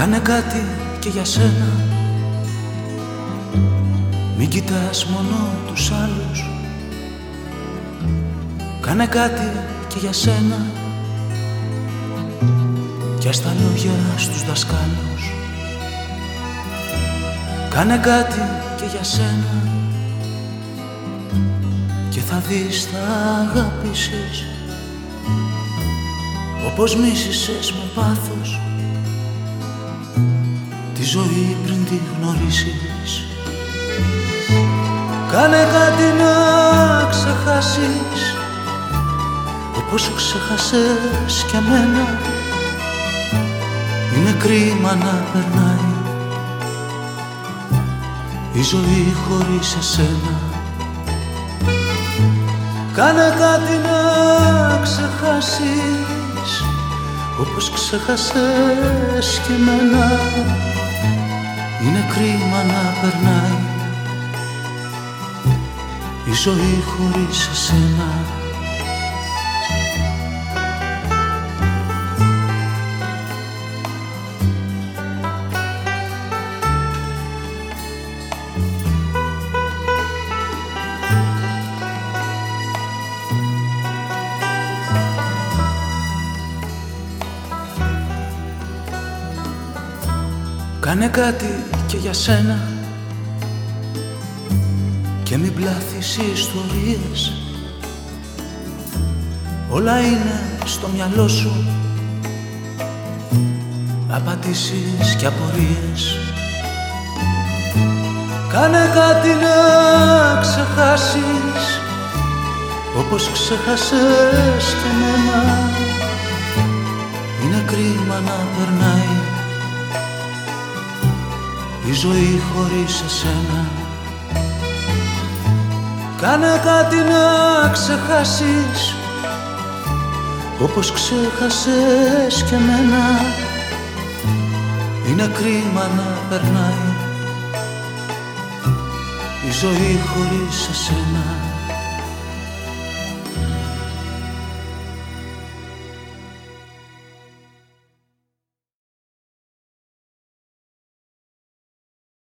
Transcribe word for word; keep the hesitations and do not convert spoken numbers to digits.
Κάνε κάτι και για σένα. Μην κοιτάς μόνο τους άλλους. Κάνε κάτι και για σένα. Κι ας τα λόγια στους δασκάλους. Κάνε κάτι και για σένα. Και θα δεις θα αγαπήσεις όπως μίσησες με πάθος τη ζωή πριν τη γνωρίσεις. Κάνε κάτι να ξεχάσεις όπως ξέχασες κι εμένα. Είναι κρίμα να περνάει η ζωή χωρίς εσένα. Κάνε κάτι να ξεχάσεις όπως ξέχασες κι εμένα. Είναι κρίμα να περνάει η ζωή χωρίς εσένα. Κάνε κάτι και για σένα και μην πλάθεις ιστορίες. Όλα είναι στο μυαλό σου, απαντήσεις και απορίες. Κάνε κάτι να ξεχάσεις όπως ξέχασες και εμένα. Είναι κρίμα να περνάει η ζωή χωρίς εσένα. Κάνε κάτι να ξεχάσεις όπως ξέχασες κι εμένα. Είναι κρίμα να περνάει η ζωή χωρίς εσένα.